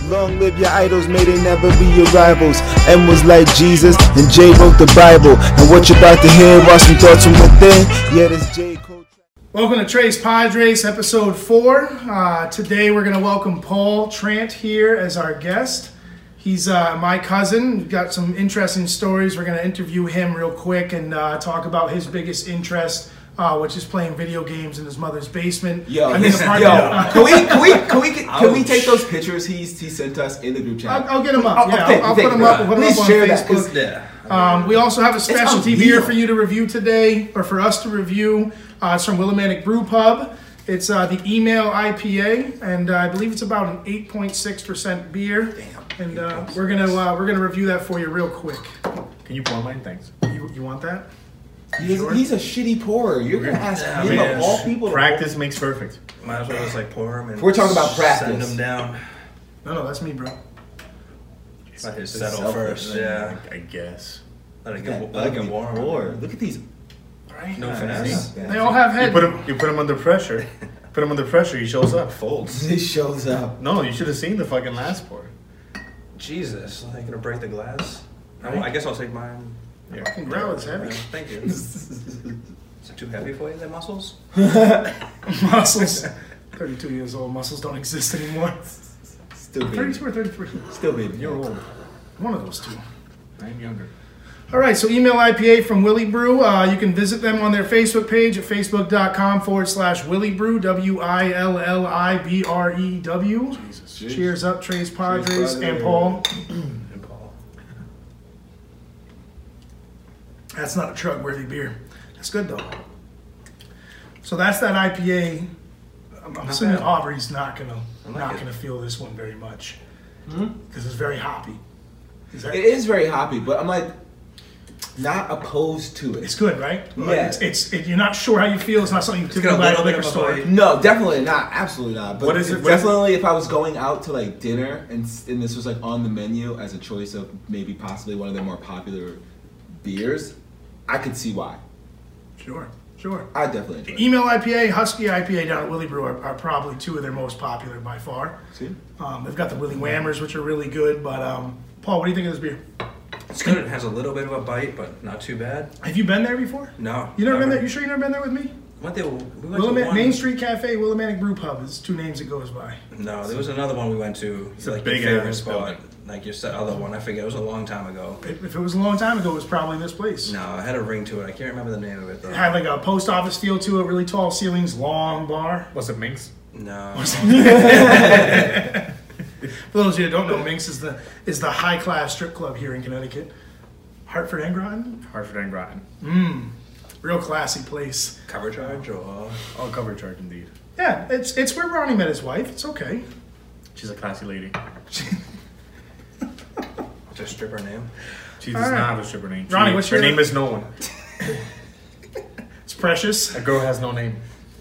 Long live your idols, may they never be your rivals. M was like Jesus, and J wrote the Bible. And what you're about to hear are some thoughts from within. Yeah, this J Cole. Welcome to Tres Padres, episode 4. Today we're going to welcome Paul Trant here as our guest. He's my cousin. We've got some interesting stories. We're going to interview him real quick and talk about his biggest interest, which is playing video games in his mother's basement. Can we take those pictures he sent us in the group chat? I'll get them up. I'll put them up. We'll put them up on Facebook. We also have a specialty beer for you to review today, or for us to review. It's from Willimantic Brew Pub. It's the Email IPA, and I believe it's about an 8.6% beer. Damn. And we're gonna review that for you real quick. Can you pour mine? Thanks. You want that? He's a shitty pourer. You're gonna ask him of all people. Practice makes perfect. Might as well just like pour them and we're talking about practice. Send them down. No, that's me, bro. Let it settle first. Yeah, I guess. Let it get warm. Look at these. Right? No finesse. They all have head. You put him under pressure. Put him under pressure. He shows up. Folds. He shows up. No, you should have seen the fucking last pour. Jesus, are you gonna break the glass? Right. I guess I'll take mine. Yeah. Fucking growl is heavy. Thank you. Is it too heavy for you, the muscles? Muscles. 32 years old. Muscles don't exist anymore. Still baby. 32 or 33? Still baby. You're old. One of those two. I'm younger. All right, so Email IPA from Willie Brew. You can visit them on their Facebook page at facebook.com/Willie Brew, WILLIBREW. Jesus. Cheers up, Tres Padres, Cheers, and Paul. And Paul. That's not a truck-worthy beer. That's good, though. So that's that IPA. I'm assuming Aubrey's not gonna feel this one very much because it's very hoppy. It is very hoppy, but I'm like not opposed to it. It's good, right? Yeah. You're not sure how you feel. It's not something you typically buy at a liquor store. No, definitely not. Absolutely not. But What is it? Definitely, if I was going out to like dinner and this was like on the menu as a choice of maybe possibly one of their more popular beers, I could see why. Sure. I definitely enjoy it. Email IPA, Husky IPA down at Willie Brew are probably two of their most popular by far. See? They've got the Willie Whammers, which are really good. But Paul, what do you think of this beer? It's good. It has a little bit of a bite, but not too bad. Have you been there before? No. You never been there? You sure you never been there with me? We went to one. Main Street Cafe, Willimantic Brew Pub is 2 names it goes by. No, there was another one we went to. It's a like big your favorite ass spot. building. Like your other one, I forget. It was a long time ago. If it was a long time ago, it was probably this place. No, it had a ring to it. I can't remember the name of it though. It had like a post office feel to it, really tall ceilings, long bar. Was it Minx? No. For those of you who don't know, Minx is the high class strip club here in Connecticut. Hartford and Groton? Hartford and Groton. Real classy place. Cover charge or? Oh, cover charge indeed. Yeah, it's where Ronnie met his wife. It's okay. She's a classy lady. What's her stripper name? She does not have a stripper name. Ronnie, what's your her name? Is no one. It's Precious. A girl has no name.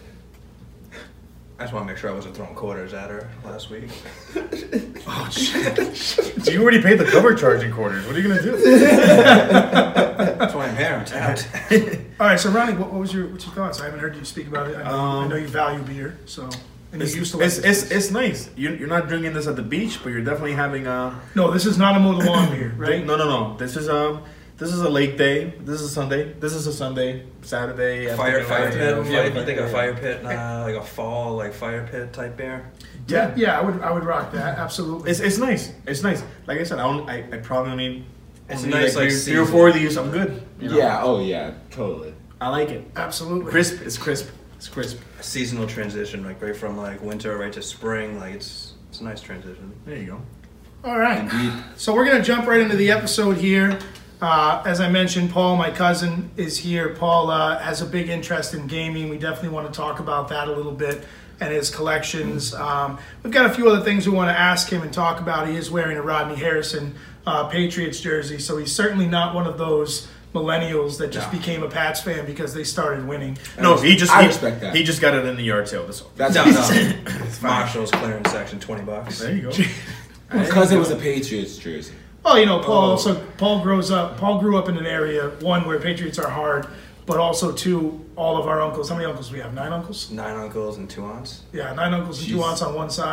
I just want to make sure I wasn't throwing quarters at her last week. Oh, shit. You already paid the cover charge in quarters. What are you going to do? That's why I'm here. I'm tapped. All right, so Ronnie, what's your thoughts? I haven't heard you speak about it. I know you value beer, so... And you used to like it's nice. You're not drinking this at the beach, but you're definitely having a... No, this is not a mow the lawn beer, right? No. This is a lake day. This is a Sunday. This is a Sunday, Saturday. Fire pit. Yeah, I think a fire pit, like a fall fire pit type beer. Yeah, I would rock that. Absolutely. It's nice. It's nice. Like I said, I probably need. It's nice, like 3 or 4 of these. I'm good. You know? Yeah. Oh yeah. Totally. I like it. Absolutely. Crisp. It's crisp. It's crisp. A seasonal transition, like right from like winter right to spring. Like it's a nice transition. There you go. All right. Indeed. So we're gonna jump right into the episode here. As I mentioned, Paul, my cousin, is here. Paul has a big interest in gaming. We definitely want to talk about that a little bit and his collections. We've got a few other things we want to ask him and talk about. He is wearing a Rodney Harrison Patriots jersey, so he's certainly not one of those millennials that just became a Pats fan because they started winning. No, I respect that. He just got it in the yard sale. That's all. That's No. Marshall's clearance section, $20. There you go. Because it was a Patriots jersey. Well, you know, Paul grew up in an area, one, where Patriots are hard, but also, two, all of our uncles. How many uncles do we have? 9 uncles? 9 uncles and 2 aunts. Yeah, 9 uncles and 2 aunts on one side.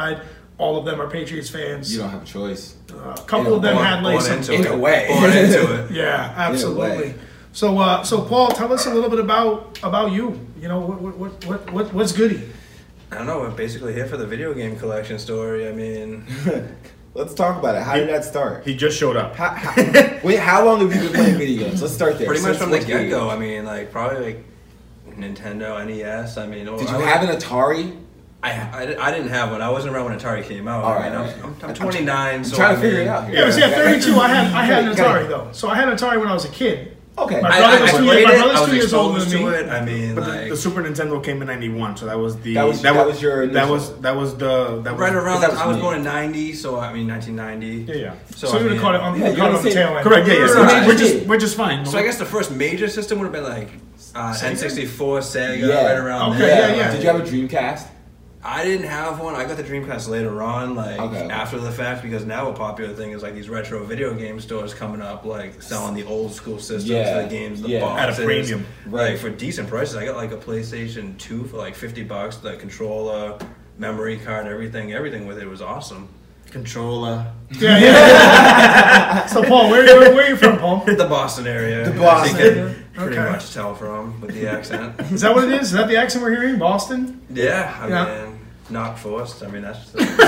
all of them are Patriots fans. You don't have a choice. A couple of them had like some. In a way. Born into it. Yeah, absolutely. way. So Paul, tell us a little bit about you. You know, what's goody? I don't know. We're basically here for the video game collection story. I mean, Let's talk about it. How did that start? He just showed up. Wait, how long have you been playing video games? Let's start there. pretty much Since from the what year? get-go. I mean, like probably like Nintendo, NES. I mean, Did you have an Atari? I didn't have one. I wasn't around when Atari came out. All I mean, right. I'm 29, so I'm trying to I figure mean, it out here. Yeah, but see, at 32, I had an Okay. Atari though. So I had an Atari when I was a kid. Okay. My I brother was played my it. brother's I was 2 years older exposed than to me. it. I mean, But like the Super Nintendo came in '91, so that was the That was your that initial. was the right around that that. was I was me. born in '90, so I mean 1990. yeah. So you would have caught it on, Yeah, you you're caught it the on the same- tail end. Correct. Yeah. So Right. we're just fine. So I guess the first major system would have been like N64, Sega, Yeah. right around Okay, there. yeah. Did you have a Dreamcast? I didn't have one. I got the Dreamcast later on, like Okay. after the fact, because now a popular thing is like these retro video game stores coming up, like selling the old school systems, Yeah, the games, the yeah. boxes, At a premium. Right. like for decent prices. I got like a PlayStation 2 for like $50. The controller, memory card, everything with it was awesome. controller. Yeah. So Paul, where are you from, Paul? The Boston area, The Boston as you area. can pretty Okay. much tell from with the accent. Is that what it is? Is that the accent we're hearing? Boston? Yeah, I Yeah. mean, not forced. I mean, that's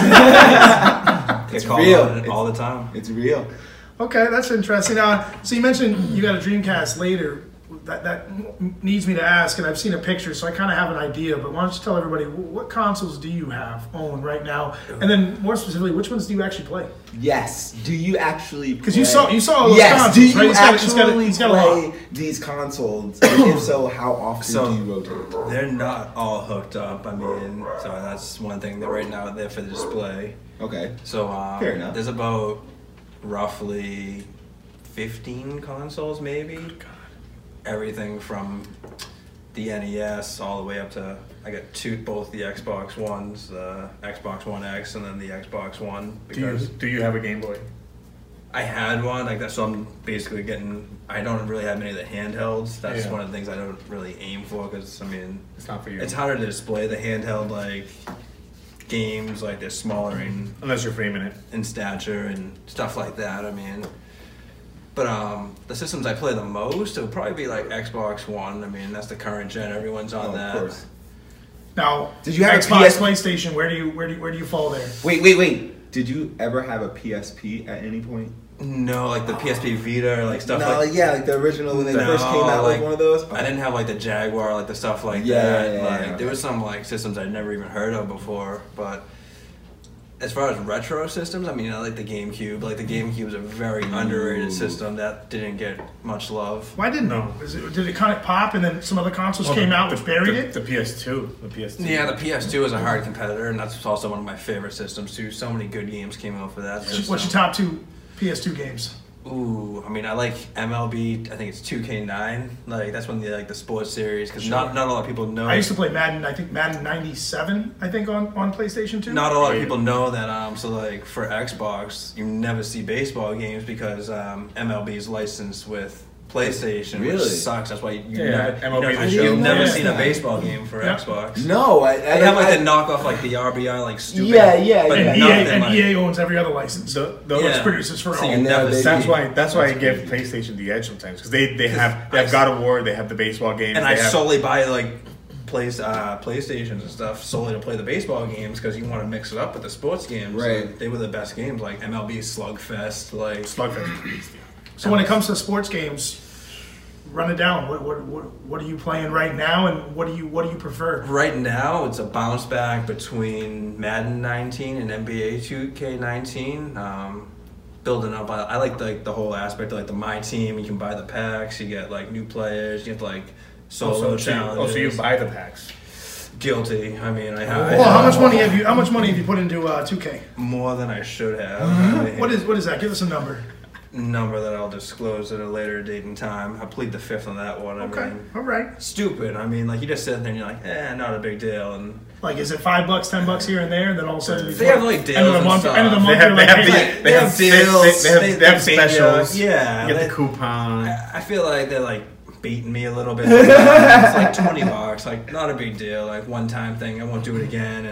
It's called real. on it all the time. It's real. Okay, that's interesting. So you mentioned you got a Dreamcast later. That needs me to ask, and I've seen a picture, so I kind of have an idea. But why don't you tell everybody what consoles do you own right now, and then more specifically, which ones do you actually play? Yes. Do you actually? Because you saw all those Yes. consoles, Do you right? actually he's got a lot. play these consoles? And if so, how often So- do you rotate? They're not all hooked up. I mean, so that's one thing that right now they're for the display. Okay. So Fair enough. there's about roughly 15 consoles, maybe. Everything from the NES all the way up to I got both the Xbox Ones, the Xbox One X, and then the Xbox One. Because Do you have a Game Boy? I had one like that, so I'm basically getting. I don't really have many of the handhelds. That's Yeah. one of the things I don't really aim for because I mean. It's not for you. It's harder to display the handheld like games, like they're smaller Unless you're framing it. in stature and stuff like that. I mean, but the systems I play the most it would probably be like Xbox One. I mean, that's the current gen. Everyone's on Oh, that. of course. Now, Did you have a Xbox, PS PlayStation? Where do you fall there? Wait. Did you ever have a PSP at any point? No, like the PSP Vita or like stuff no, like. yeah, like the original when they No, first came out, like one of those. I didn't have like the Jaguar, like the stuff like Yeah, that. yeah, like yeah. there was some like systems I'd never even heard of before. But as far as retro systems, I mean, I like the GameCube. Like the GameCube is a very underrated system that didn't get much love. Why didn't? No. Did it kind of pop, and then some other consoles came out which buried it? The PS2. The PS2. Yeah, the PS2 is a hard competitor, and that's also one of my favorite systems too. So many good games came out for that system. What's your top 2 PS2 games? Ooh, I mean, I like MLB. I think it's 2K9. Like that's one of the sports series because not a lot of people know. I used to play Madden. I think Madden '97. I think on PlayStation 2. Not a lot of people know that. So like for Xbox, you never see baseball games because MLB is licensed with PlayStation, which Really? sucks. That's why you Yeah, never, MLB you The know, Show. you've never Yeah. seen a baseball game for Yeah. Xbox. No, I They have like the knockoff, like the RBI, like stupid. Yeah, but yeah. And nothing EA, like- EA owns every other license. The Which Yeah. produces for So all. you And never now they- see. That's why I That's give PlayStation the edge sometimes because they have I- God of War, they have the baseball games, And they I have, solely buy like PlayStations and stuff solely to play the baseball games because you want to mix it up with the sports games. Right. And they were the best games, like MLB Slugfest, like Slugfest. So when it comes to sports games, run it down. What are you playing right now, and what do you prefer? right now it's a bounce back between Madden 19 and NBA 2K19. Building up, I like the whole aspect of like the My Team. You can buy the packs, you get like new players, you get like solo challenges. So you buy the packs. Guilty. I mean, I have Well, how much money have you put into 2K? more than I should have. I mean, What is that? Give us a number. number that I'll disclose at a later date and time. I plead the fifth on that one. I Okay, mean, all right. stupid. I mean, like you just sit there and you're like, not a big deal. And Like, is it $5, $10 here and there, and then all of a sudden They have, like, deals end of the and month, stuff. end of the They month, have- you're they like, have hey, the- they have deals. They have bait you. specials. Yeah, You get they- the coupon. I feel like they're like beating me a little bit. It's like $20, like not a big deal, like one time thing. I won't do it again. And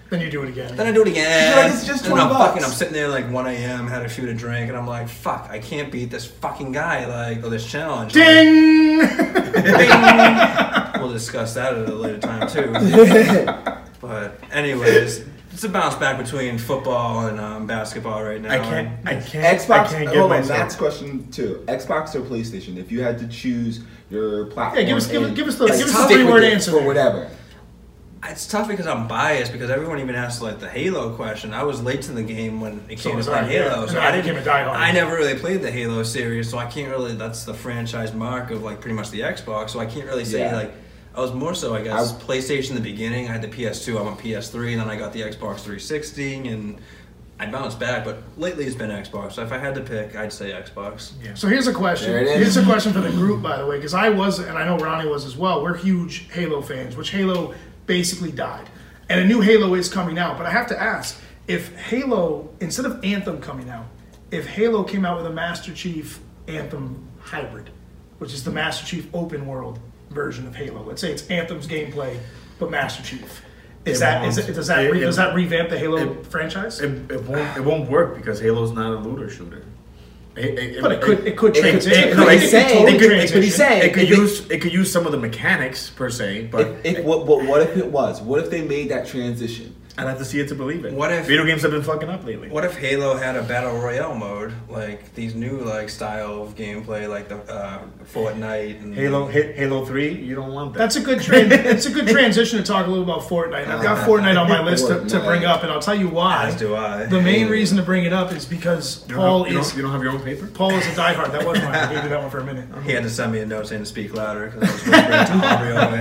Then you do it again. Then I do it again. You're like, it's just and then $20. I'm sitting there like 1 a.m. had to shoot a drink, and I'm like, fuck, I can't beat this fucking guy like or this challenge. Ding! Ding! We'll discuss that at a later time too. But anyways, it's a bounce back between football and basketball right now. I can't Xbox. I can't get Hold on, myself. Matt's question too. Xbox or PlayStation? If you had to choose your platform, Yeah, give us the and three-word stick with it answer for there. whatever. It's tough because I'm biased because everyone even asked like the Halo question. I was late to the game when it So came was to play I, yeah. Halo, And so I I became didn't. a diehard. I never really played the Halo series, so I can't really. That's the franchise mark of like pretty much the Xbox. So I can't really say Yeah. like. I was more so, I guess, PlayStation in the beginning. I had the PS2, I'm on PS3, and then I got the Xbox 360, and I bounced back. But lately, it's been Xbox. So if I had to pick, I'd say Xbox. Yeah. So here's a question. There it is. Here's a question for the group, by the way, because I was, and I know Ronnie was as well. We're huge Halo fans, which Halo basically died, and a new Halo is coming out. But I have to ask, if Halo, instead of Anthem coming out, if Halo came out with a Master Chief Anthem hybrid, which is the Master Chief open world version of Halo. Let's say it's Anthem's gameplay, but Master Chief. Does that revamp the Halo franchise? It won't work because Halo's not a looter shooter. But it could transition. It could use some of the mechanics per se, but What if it was? What if they made that transition? I'd have to see it to believe it. What if- video games have been fucking up lately? What if Halo had a battle royale mode, like these new like style of gameplay, like the Fortnite and Halo 3, you don't want that. That's a good it's a good transition to talk a little about Fortnite. I've got Fortnite on my list to bring up, and I'll tell you why. As do I. The main reason to bring it up is because you Paul don't is have your own paper? Paul is a diehard. That was mine. I gave you that one for a minute. He had to send me a note saying to speak louder because I was whispering to Aubrey over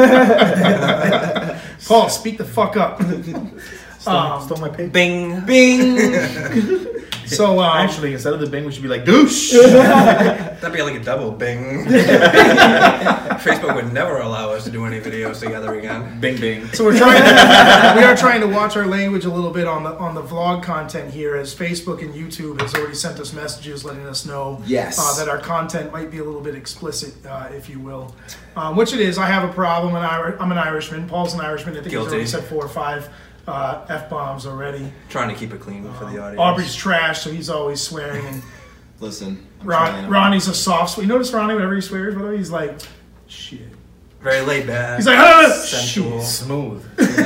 there. Paul, speak the fuck up. Stole my paper. Bing. Bing. So actually, instead of the bing, we should be like douche. That'd be like a double bing. Facebook would never allow us to do any videos together again. Bing bing. So we are trying to watch our language a little bit on the vlog content here, as Facebook and YouTube has already sent us messages letting us know that our content might be a little bit explicit, if you will. Which it is. I have a problem. I'm an Irishman. Paul's an Irishman. I think he's already said 4 or 5 F-bombs already. Trying to keep it clean for the audience. Aubrey's trash, so he's always swearing. And Listen, Ronnie's a soft. You notice Ronnie, whenever he swears, brother, he's like, shit. Very laid back. He's like, sensual. Smooth.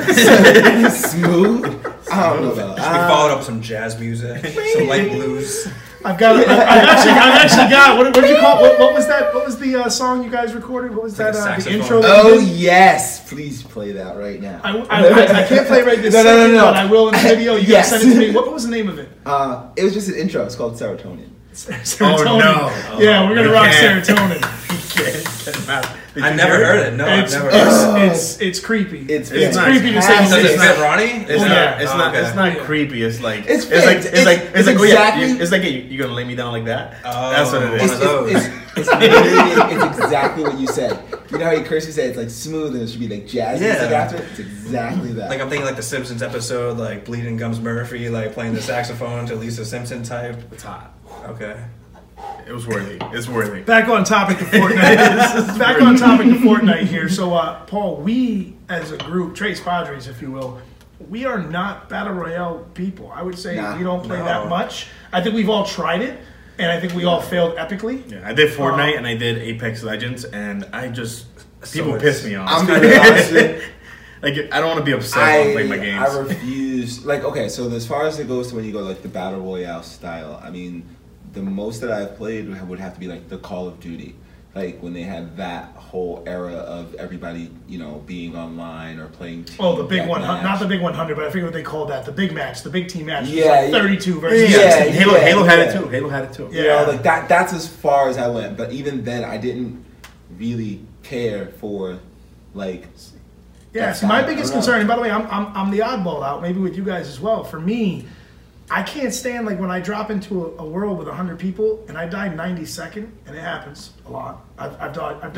Smooth. I don't know about We followed up with some jazz music, some light blues. I've actually got. What did you call? What was that? What was the song you guys recorded? What was Like that? a The saxophone. intro. Oh yes, please play that right now. I can't play right this second, but I will in the video. You guys send it to me. What was the name of it? It was just an intro. It's called Serotonin. Serotonin. Oh, no. Yeah, we're gonna We rock can't. serotonin. I've never heard it. No, I've It's never heard it. it's creepy. It's creepy to say. fantastic. Does it It's fit Ronnie? It's not Yeah. creepy. It's like It's it's like exactly- it's like you're gonna lay me down like that. Oh, That's what it one is. of those. It's exactly what you said. You know how you curse, you say it's like smooth and it should be like jazzy. Yeah. Like after it? It's exactly that. Like I'm thinking like the Simpsons episode, like Bleeding Gums Murphy, like playing the saxophone to Lisa Simpson type. It's hot. Okay. It was worthy. It's worthy. Back on topic of Fortnite. Back on topic of Fortnite here. So, Paul, we as a group, Tres Padres, if you will, we are not battle royale people. I would say we don't play that much. I think we've all tried it, and I think we all failed epically. Yeah, I did Fortnite and I did Apex Legends, and I just people piss me off. I'm gonna be honest with you. Like I don't want to be upset when playing my games. I refuse. Like, okay, so as far as it goes to when you go like the battle royale style, I mean, the most that I've played would have to be like the Call of Duty, like when they had that whole era of everybody, being online or playing. The big one, not the big 100, but I forget what they called that. The big match, the big team match. Yeah, Like 32 versus. Halo had it too. Halo had it too. Yeah. Like that. That's as far as I went. But even then, I didn't really care for like. Yeah. See, my biggest concern, and by the way, I'm the oddball out. Maybe with you guys as well. For me, I can't stand like when I drop into a world with 100 people and I die 92nd, and it happens a lot. I've died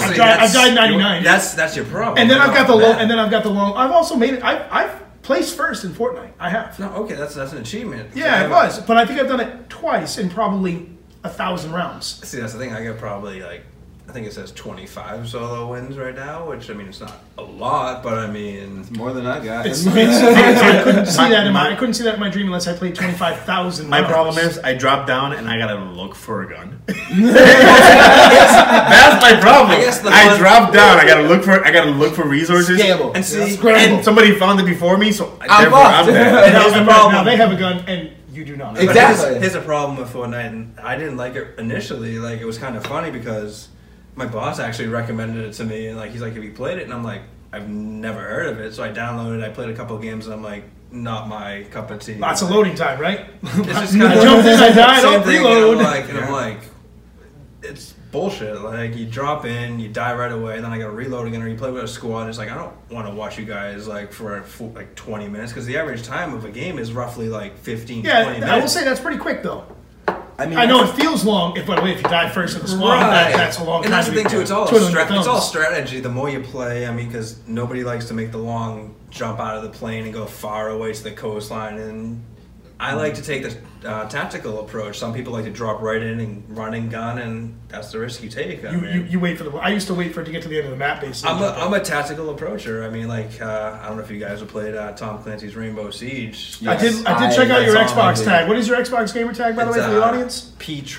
99. That's your problem. And then I've got the low. And then I've got the low. I've also made it. I've placed first in Fortnite. I have. No, okay, that's an achievement. Yeah, it was. But I think I've done it twice in probably 1,000 rounds. See, that's the thing. I got probably like I think it says 25 solo wins right now, which I mean it's not a lot, but I mean It's more than I got. It's I couldn't see that in my my dream unless I played 25,000. My problem is I drop down and I gotta look for a gun. That's my problem. I guess I drop down. I gotta look for resources. Scamble. and see And somebody found it before me, so I'm therefore I'm fucked. there. and here's the problem. Now they have a gun and you do not. But Exactly. Here's a problem with Fortnite, and I didn't like it initially. Like, it was kind of funny because my boss actually recommended it to me, and like he's like, "Have you played it?" And I'm like, "I've never heard of it." So I downloaded it. I played a couple of games, and I'm like, "Not my cup of tea." Lots of loading time, right? It's just I kinda- jumped in, I died, Same I'll thing, reload. And I'm like, it's bullshit. Like, you drop in, you die right away, then I gotta reload again, or you play with a squad. It's like, I don't want to watch you guys like for like 20 minutes, because the average time of a game is roughly like 15, 20 Yeah, minutes. I will say that's pretty quick though. I mean, I know it feels long. If by the way, if you die first in the squad, that's a long and time. that's the thing too. It's all twiddling your it's all thumbs. strategy. The more you play, I mean, because nobody likes to make the long jump out of the plane and go far away to the coastline. And I like to take the tactical approach. Some people like to drop right in and run and gun, and that's the risk you take. I mean, You wait for the. I used to wait for it to get to the end of the map. Basically, I'm a tactical approacher. I mean, like I don't know if you guys have played Tom Clancy's Rainbow Siege. I did Yes, check out your that's all I Xbox did. tag. What is your Xbox gamer tag, by the way, for the audience?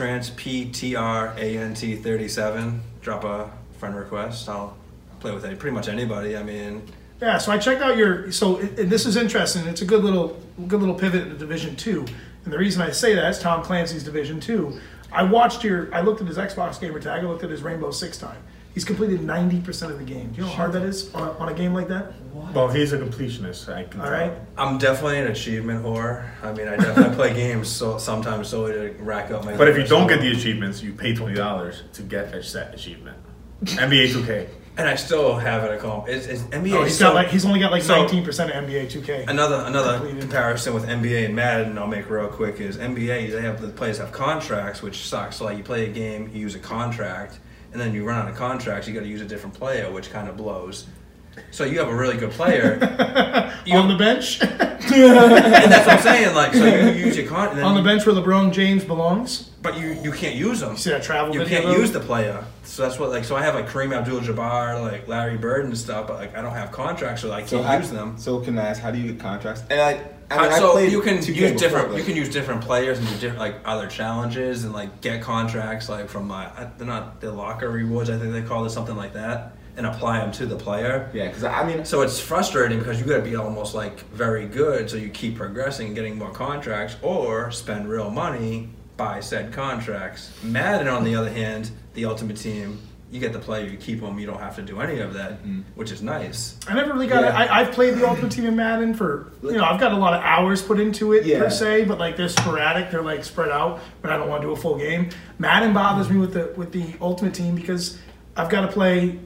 PTRANT37. Drop a friend request. I'll play with pretty much anybody. I mean, Yeah, so I checked out your. So and this is interesting. It's a good little pivot into Division 2. And the reason I say that is Tom Clancy's Division 2. I looked at his Xbox gamer tag. I looked at his Rainbow Six time. He's completed 90% of the game. Do you know how hard that is on a game like that? Well, he's a completionist. I can All tell. right. I'm definitely an achievement whore. I mean, I definitely play games sometimes solely to rack up my. But if you don't get the achievements, you pay $20 to get a set achievement. NBA 2K. and I still haven't accomplished. It's NBA. Oh, he's only got like so- 19% of NBA 2K. Another comparison with NBA and Madden I'll make real quick is NBA. The players have contracts, which sucks. So like you play a game, you use a contract, and then you run out of contracts. You got to use a different player, which kind of blows. So you have a really good player On the bench? and that's what I'm saying. Like, so you use your contract On the bench where LeBron James belongs? but you can't use them. You see that travel You video? can't use the player. So that's what so I have like Kareem Abdul-Jabbar, like Larry Bird and stuff, but like I don't have contracts, so I can't use them. So can I ask, how do you get contracts? And I mean, So played you can 2K use before, different. but- You can use different players and do different like other challenges and like get contracts like from they're not the locker rewards. I think they call it something like that, and apply them to the player. Yeah, because I mean, So it's frustrating because you got to be almost like very good, so you keep progressing and getting more contracts, or spend real money, buy said contracts. Madden, on the other hand, the Ultimate Team, you get the player, you keep them, you don't have to do any of that, which is nice. I never really got Yeah. it. I've played the Ultimate Team in Madden for, I've got a lot of hours put into it Yeah. per se, but like they're sporadic, they're like spread out, but I don't want to do a full game. Madden bothers me with the Ultimate Team because I've got to play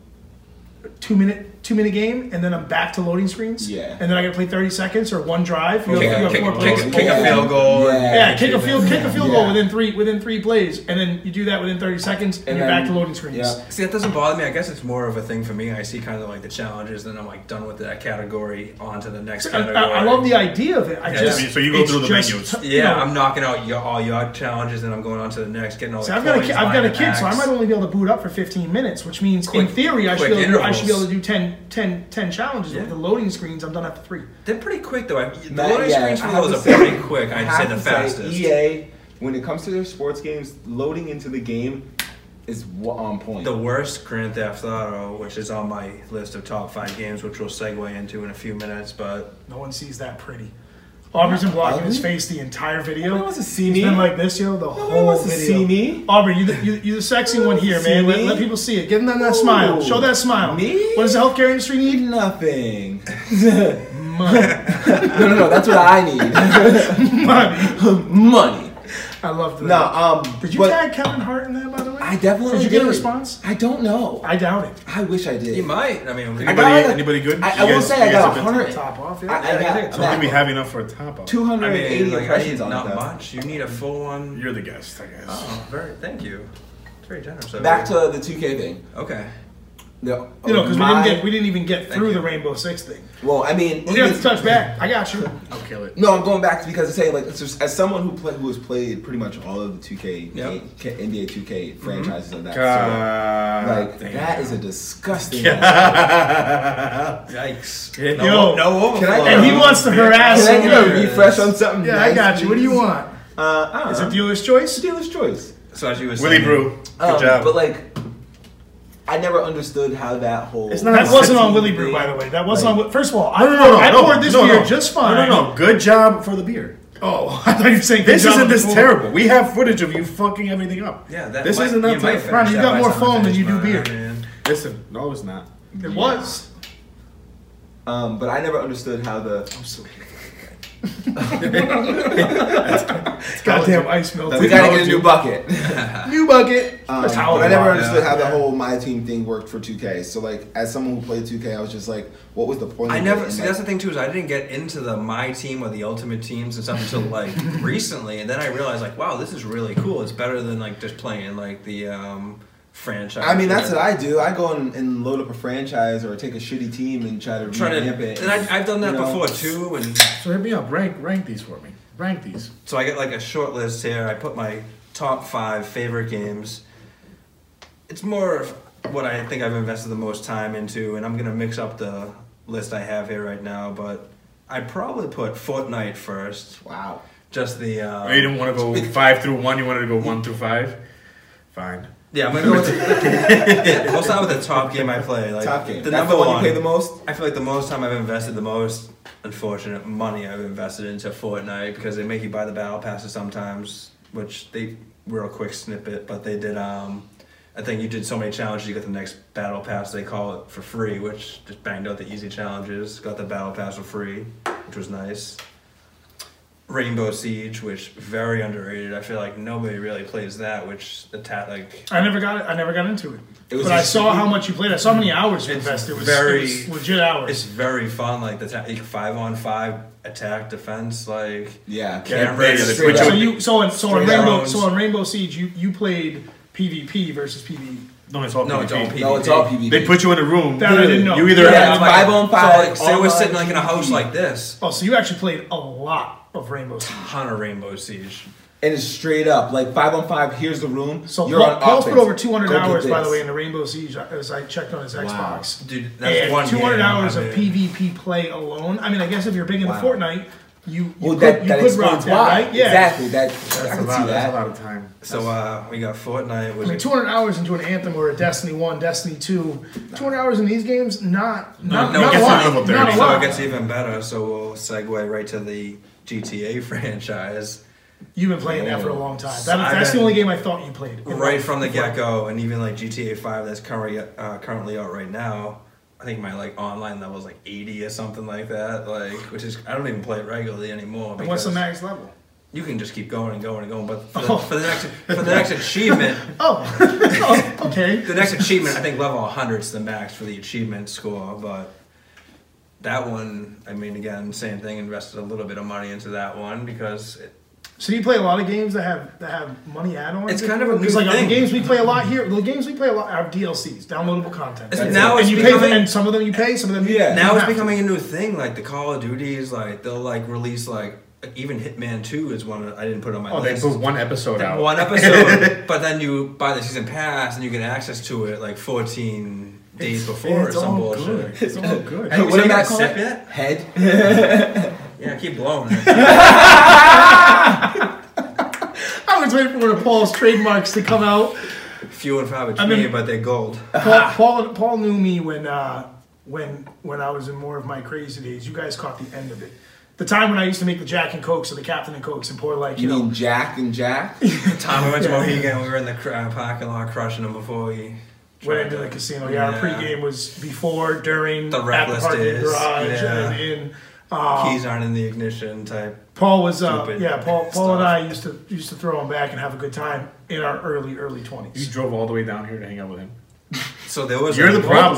a 2-minute game, and then I'm back to loading screens. Yeah. And then I got to play 30 seconds or one drive. You Kick have a four plays. kick a field goal. Yeah, kick a field goal Yeah. within three plays, and then you do that within 30 seconds, and you're then- back to loading screens. Yeah. See, that doesn't bother me. I guess it's more of a thing for me. I see kind of like the challenges, then I'm like done with that category, on to the next category. I love the idea of it. I Yeah. just So you go it's through the just, menus. Yeah, I'm knocking out all your challenges, and I'm going on to the next, getting all the See, I've got coins, a buying kid, the so I packs. might only be able to boot up for 15 minutes, which means Quick- in theory I should quick be able to do intervals. 10 challenges. Yeah. With the loading screens, I'm done after 3. They're pretty quick though. The Matt, loading yeah, screens for I have those to are say- pretty quick. I'd say have the to say, fastest. EA, when it comes to their sports games, loading into the game is on point. The worst Grand Theft Auto, which is on my list of top 5 games, which we'll segue into in a few minutes, but No one sees that pretty. Aubrey's been blocking his Ugly? face the entire video. Nobody wants to see He's me. been like this, the Nobody whole wants to video. see me. Aubrey, you the sexy one here, See man. me? Let people see it. Give them that smile. Show that smile. Me? What does the healthcare industry need? Nothing. Money. no, that's what I need. Money. Money. I love that. No, Did you but tag Kevin Hart in that, by the way? I definitely Did you get a did. response? I don't know. I doubt it. I wish I did. you might. I mean, Anybody good? I You will guys- say I you got guys have 100. been- Top off, yeah. I I think got it's I don't think we have enough for a top up. 280 I need impressions on not it. though. much. You need a full one. You're the guest, I guess. Oh, thank you. It's very generous of Back you. to the 2K thing. Okay. No, You know, because we didn't even get through the Rainbow Six thing. Well, I mean, We're gonna have to touch back. I got you. I'll kill it. no, I'm going back to because I'm saying like it's just, as someone who has played pretty much all of the 2K NBA 2K franchises of that sort, like that is a disgusting. Yikes! Yo, no Can I- and he wants to harass. Can I get a you. refresh on something? Yeah, I got you. What do you want? I don't Is know. it dealer's choice? Dealer's choice. So as you were Willie saying, Brew. Good job. But like, I never understood how that whole. It's not- That wasn't on Willie thing- Brew, by the way. That wasn't on. First of all, I poured this beer just fine. No. Good job for the beer. Oh, I thought you were saying This good job isn't on this the floor. terrible. We have footage of you fucking everything up. yeah, that This might, isn't that you might terrible. Ron, finish you that got by more something foam than you do fine, beer. man. Listen, no, it's not. It was. But I never understood how the. Goddamn ice melted. We gotta get a new bucket. New bucket. But I never understood how the whole my team thing worked for 2K. So like, as someone who played 2K, I was just like, what was the point? I of never it? And, see. like, That's the thing too, is I didn't get into the my team or the ultimate teams and stuff until like recently, and then I realized like, wow, this is really cool. It's better than like just playing like the franchise. I mean, that's what I do. I go and load up a franchise or take a shitty team and try to revamp it. And I've done that you know. before too, and So hit me up. Rank these for me. Rank these. so I get like a short list here. I put my top 5 favorite games. It's more of what I think I've invested the most time into, and I'm gonna mix up the list I have here right now. But I'd probably put Fortnite first. Wow. Just the. Oh, you didn't want to go 5 through 1. You wanted to go 1 through 5. Fine. Yeah, I'm gonna go with. Yeah, we'll start with the top game I play. Like Top game. The That's number the one one. you pay the most. I feel like the most time I've invested, the most unfortunate money I've invested into Fortnite, because they make you buy the battle passes sometimes, which they real quick snippet, but they did. I think you did so many challenges, you got the next battle pass. They call it for free, which just banged out the easy challenges. Got the battle pass for free, which was nice. Rainbow Siege, which very underrated. I feel like nobody really plays that. Which like I never got it. I never got into it. It was But I just- saw how much you played. I saw how many hours you It's invested. It was very- legit hours. it's very fun. Like the 5-on-5 attack defense. Like Yeah. Yeah, Straight switch up. So you on Straight Rainbow rounds. Rainbow Siege you played PvP versus PvE. No, it's all no, it's all PvP. PvP. No, it's all PvP. They put you in a room. That I didn't know. You either Yeah, have it's 5-on-5. So like, say we're online sitting like in a house PvP. like this. Oh, so you actually played a lot of Rainbow Siege. Ton of Rainbow Siege. And it's straight up like 5-on-5. Here's the room. So You're Paul, on Paul's put offense. over 200 Go get hours, by this. the way, in the Rainbow Siege as I checked on his Xbox. Dude, that's And one 200 game, hours I of mean. PvP play alone. I mean, I guess if you're big into Wow. Fortnite, you Well, could that rock explains that, why. right? Yeah. Exactly. That I That's a can see lot. That's a that. lot of time. So we got Fortnite. I Was mean, 200 hours into an Anthem or a Destiny 1, Destiny 2. 200 hours in these games, not no, a it gets lot. to level 30. Not a so lot. it gets even better. So we'll segue right to the GTA franchise. You've been playing that for a long time. So I've That's the been- only game I thought you played. Right from the get go, and even like GTA 5 that's currently out right now. I think my like online level is like 80 or something like that. Like, which is I don't even play it regularly anymore. And what's the because max level? You can just keep going and going and going. But for the next achievement, Oh, okay. the next achievement, I think level 100 is the max for the achievement score. But that one, I mean, again, same thing. Invested a little bit of money into that one because. So you play a lot of games that have money add-ons? It's kind of a new Because like thing. the games we play a lot here, the games we play a lot are DLCs, downloadable content. It's- That's now it. it's and you pay for, becoming- and some of them you pay, some of them you Yeah. Now you it's have to. becoming a new thing. Like the Call of Duties, like they'll like release like even Hitman 2 is one I didn't put on my Oh, they list. put one episode out. One episode, but then you buy the season pass and you get access to it like 14 days before or It's some all bullshit. good. It's all good. Hey, What so did you that got call sip it? yet? Head. Yeah, keep blowing it. I was waiting for one of Paul's trademarks to come out. Few and far I between, mean- but they're gold. Paul knew me when I was in more of my crazy days. You guys caught the end of it. The time when I used to make the Jack and Cokes or the Captain and Cokes and pour like You you know. mean Jack and Jack? The time we went to Yeah. Mohegan, we were in the parking lot crushing them before we Went into the casino. Yeah, our pregame was before, during, The at the reckless parking days. garage, Yeah. and in. Keys aren't in the ignition type. Paul was, Stupid Paul stuff. and I used to throw him back and have a good time in our early You 20s. drove all the way down here to hang out with him. So there was You're the problem.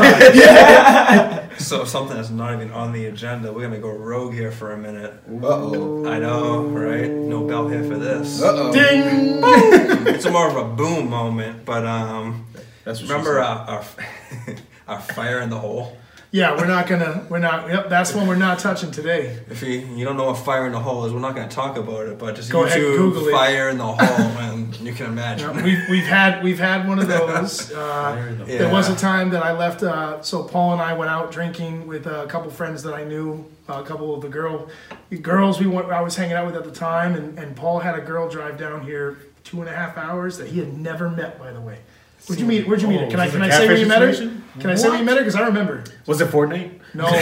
So something that's not even on the agenda. We're gonna go rogue here for a minute. Uh-oh. I know, right? No bell here for this. Uh-oh. Ding! It's a more of a boom moment, but That's what Remember she said. our fire in the hole? Yeah, yep, that's one we're not touching today. If you don't know what fire in the hole is, we're not going to talk about it. But just Go ahead, Google YouTube it. fire in the hole, and you can imagine. Yeah, we've had one of those. in the There was a time that I left. So Paul and I went out drinking with a couple friends that I knew. A couple of the girls I was hanging out with at the time, and Paul had a girl drive down here 2.5 hours that he had never met. By the way, where'd you meet her? Can I say where you met her? Can I say where you met her? Because I remember. Was it Fortnite? No, no,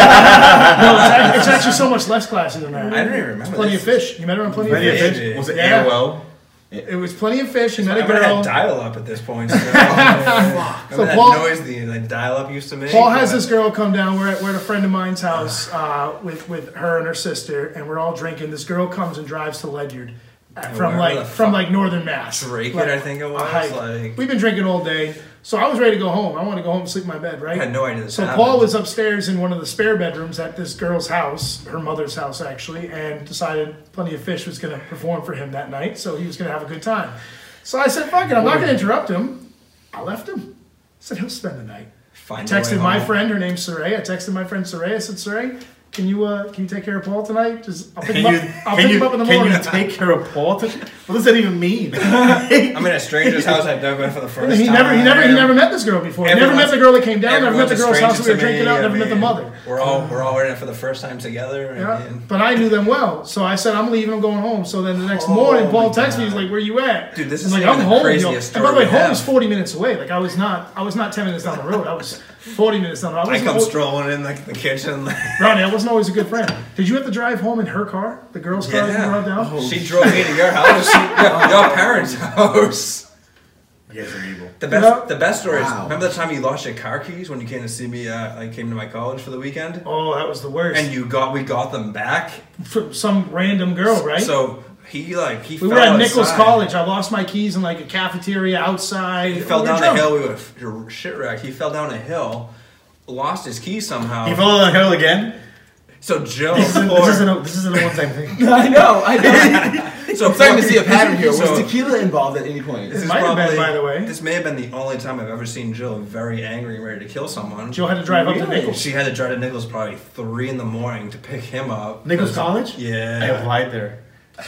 it's actually so much less classy than that. I don't even remember. Plenty of Fish. You met her on Plenty of Plenty of Fish. Fish? Was it Yeah. AOL? It was Plenty of Fish. You met a I remember girl. had dial-up at this point. So remember So that Paul- noise the dial-up used to make? Paul has this girl come down. We're at a friend of mine's house with her and her sister, and we're all drinking. This girl comes and drives to Ledyard from where the from fuck- northern Mass. Drake Like, it, I think it was. a hike. Like, We've been drinking all day, so I was ready to go home. I want to go home and sleep in my bed, right? I had no idea this So happened. Paul was upstairs in one of the spare bedrooms at this girl's house, her mother's house actually, and decided Plenty of Fish was going to perform for him that night, so he was going to have a good time. So I said, fuck it, I'm not going to interrupt him. I left him. I said, he'll spend the night. Find your way Texted my home. friend, her name's Saray. I texted my friend Saray. I said, Saray, can you take care of Paul tonight? I'll pick him up in the morning. Can you take care of Paul? What does that even mean? I'm in a stranger's house. I've never been for the first He time. never met this girl before. He never met the girl that came down. Never met the girl's house that we were drinking out. Never met the mother. We're all in it for the first time together. Yeah, And, but I knew them well, so I said I'm leaving. I'm going home. So then the next morning, Paul texted me. He's like, "Where you at?" Dude, this I'm is like, even "I'm the home." craziest And by the way, story we home is have. 40 minutes away. Like I was not 10 minutes down the road. I was 40 minutes down the road. I come strolling in like the kitchen. Ronnie, I wasn't always a good friend. Did you have to drive home in her car, the girl's car that you brought down? She drove me to your house, your parents' house. You guys are evil. The best story is, Wow. remember the time you lost your car keys when you came to see me? I came to my college for the weekend, Oh, that was the worst. and we got them back. From some random girl, right? So he we fell were at Nichols outside. College. I lost my keys in like a cafeteria outside. He fell We were down drunk. the hill. We were shit wrecked. He fell down a hill, lost his keys somehow. You fell down the hill again? So Joe, This isn't a one-time thing. I know. so I'm starting to see a pattern here. Was So- tequila involved at any point? This is might have been, probably- by the way. This may have been the only time I've ever seen Jill very angry and ready to kill someone. Jill had to drive up to Really? Nichols. She had to drive to Nichols probably 3 in the morning to pick him up. Nichols College? Yeah. I applied there.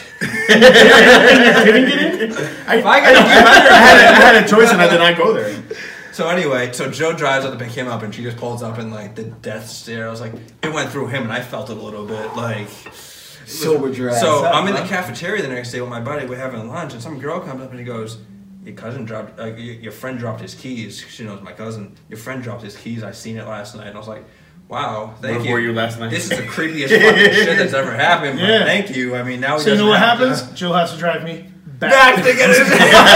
If I got I had a choice and I did not go there. So anyway, so Joe drives up to pick him up, and she just pulls up in like the death stare. I was like, it went through him, and I felt it a little bit. Like, Sobered your ass so up, I'm in the huh? cafeteria the next day with my buddy. We're having lunch, and some girl comes up and he goes, "Your cousin dropped, your friend dropped his keys." She knows my cousin. Your friend dropped his keys. I seen it last night, and I was like, "Wow, thank Where you." were you last night? This is the creepiest fucking shit that's ever happened. But Yeah. thank you. I mean, now he So you know doesn't what have happens? to- Jill has to drive me Back back. to get it.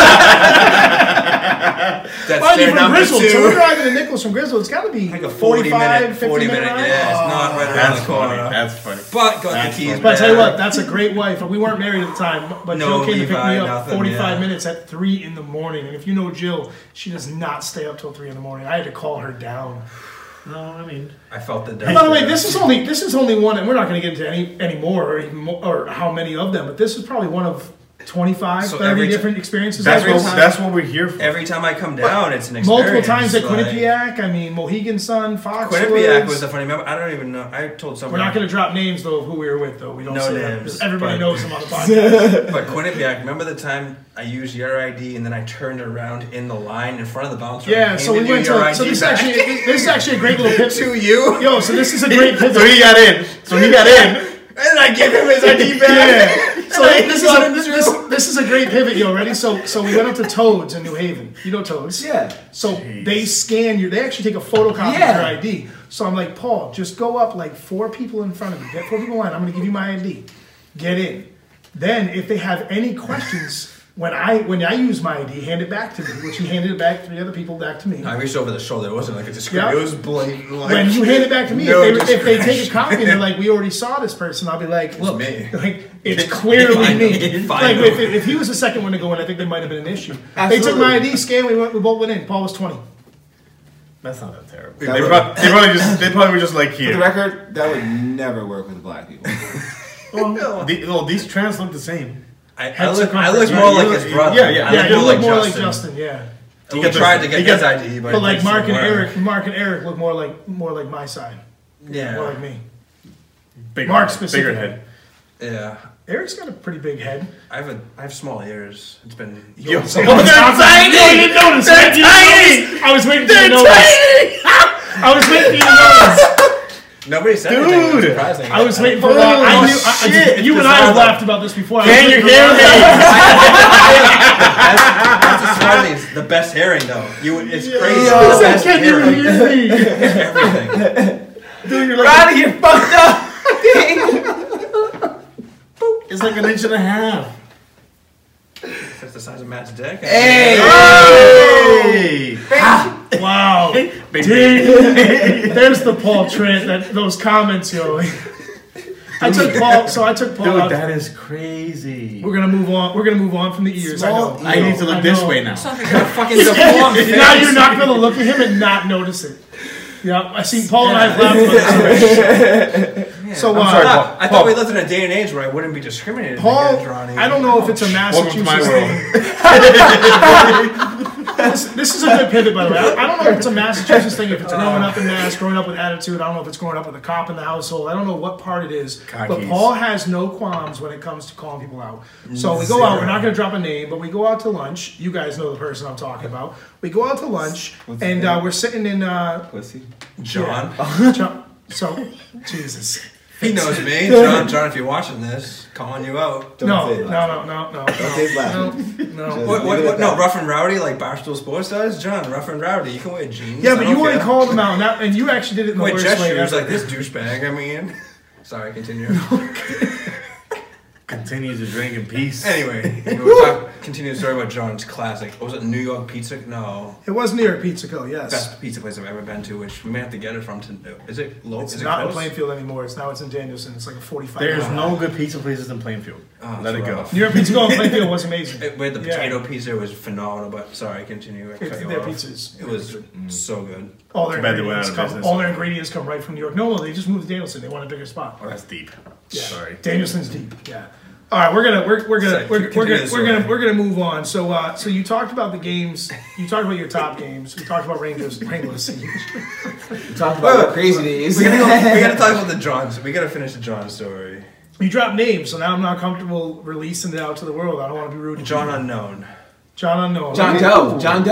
That's Mind you, their from number Griswold. 2. So we're driving to Nichols from Griswold. It's got to be Like a 45, 50 40 minute, ride. yeah, it's not right around That's the corner. funny. That's funny. But got That's the keys funny. But I tell you back. what, that's a great wife. We weren't married at the time, but No, Jill came to pick Levi, me up nothing, 45 yeah. minutes at 3 in the morning. And if you know Jill, she does not stay up till 3 in the morning. I had to call her down. No, I mean, I felt the And by the way, this is only one, and we're not going to get into any more or even more, or how many of them, but this is probably one of 25, So 30 every t- different experiences. that's I've what had. that's what we're here for. Every time I come down, it's an experience. Multiple times at like- Quinnipiac. I mean, Mohegan Sun, Foxwoods. Quinnipiac was a funny member. I don't even know. I told We're someone. not going to drop names though of who we were with though. We don't No say that names, because everybody but- knows them on the podcast. But Quinnipiac, remember the time I used your ID and then I turned around in the line in front of the bouncer? Yeah, and so we handed went you your to. So ID this back? is actually a great little pivot. To you? Yo, so this is a great pivot. So he got in. And I give him his ID back. Yeah. So And I this got him through. this is a great pivot, yo. Ready? So we went up to Toads in New Haven. You know Toads? Yeah. So they scan you. They actually take a photocopy Yeah. of your ID. So I'm like, Paul, just go up like 4 people in front of me. Get 4 people in line. I'm going to give you my ID. Get in. Then if they have any questions, when I use my ID, hand it back to me. Which he handed it back 3 other people back to me. I reached over the shoulder. It wasn't like a discreet. Yeah. It was blatant. Like, When you hand it back to me, no if they take a discretion. copy and they're like, "We already saw this person," I'll be like, "Look, me. like it's clearly Find me." them. Like Find if he was the second one to go in, I think there might have been an issue. They took my ID, scanned, we both went in. Paul was 20. That's not that terrible. That They would- probably were just like For the here. record, that would never work with black people. These trans look the same. I Head look circumference, more right? like You his look- brother. yeah, yeah. I Yeah, you more look more like Justin. Yeah. We tried to get his ID, but like Mark and Eric look more like my side. Yeah. More like me. Mark specifically. bigger head. Yeah. Eric's got a pretty big head. I have small ears. It's been. Yo, they're tiny! I didn't notice. They're tiny! I was waiting for you to notice. I was waiting for you to notice. Nobody said anything. Dude, surprising. I was waiting for shit. You and I have laughed about this before. Can you hear me? That's a Smarties. The best hearing, though. It's crazy. The best can hearing. you hear me? Everything. Dude, you're like, Ronnie, you're fucked up. it's like an inch and a half. That's the size of Matt's dick. Hey! Wow. There's the Paul Trent. Those comments, yo. I took Paul Dude, out. that is crazy. We're gonna move on from the ears. I need to look this way now. It's not like a fucking deformed face. Now you're not gonna look at him and not notice it. Yeah, I see Paul and I have laughed about this. So I thought we lived in a day and age where I wouldn't be discriminated Paul, against, Ronnie. I don't know if it's a Massachusetts thing. This is a good pivot, by the way. I don't know if it's a Massachusetts thing, if it's growing up in Mass, growing up with attitude. I don't know if it's growing up with a cop in the household. I don't know what part it is. But Paul has no qualms when it comes to calling people out. So we go out. We're not going to drop a name, but we go out to lunch. You guys know the person I'm talking about. We go out to lunch, and we're sitting in... Pussy? John. Yeah. So, Jesus. He knows me. John, if you're watching this, calling you out. No. Don't say his last name. No. What? No, Rough and Rowdy like Barstool Sports does? John, Rough and Rowdy. You can wear jeans. Yeah, but you already called him out, and you actually did it in the worst way. Gestures like this douchebag. I mean... Sorry, continue. Continue to drink in peace. Anyway, continue the story about John's classic. Was it New York Pizza? No. It was New York Pizza Co., yes. Best pizza place I've ever been to, which we may have to get it from. Is it low? It's not in Plainfield anymore. It's in Danielson. It's like a 45. There's no good pizza places in Plainfield. Let it go. New York Pizza Co. in Plainfield was amazing. The potato pizza was phenomenal, but sorry, continue. Their pizzas. It was so good. All their ingredients come right from New York. No, they just moved to Danielson. They want a bigger spot. Oh, that's deep. Yeah. Sorry. Danielson's deep. Yeah. All right, we're gonna move on. So you talked about the games. You talked about your top games. We talked about Rainbow Siege. We talked about what crazy days. We gotta talk about the Johns. We gotta finish the John story. You dropped names, so now I'm not comfortable releasing it out to the world. I don't want to be rude to John Unknown. John Unknown. John Doe. John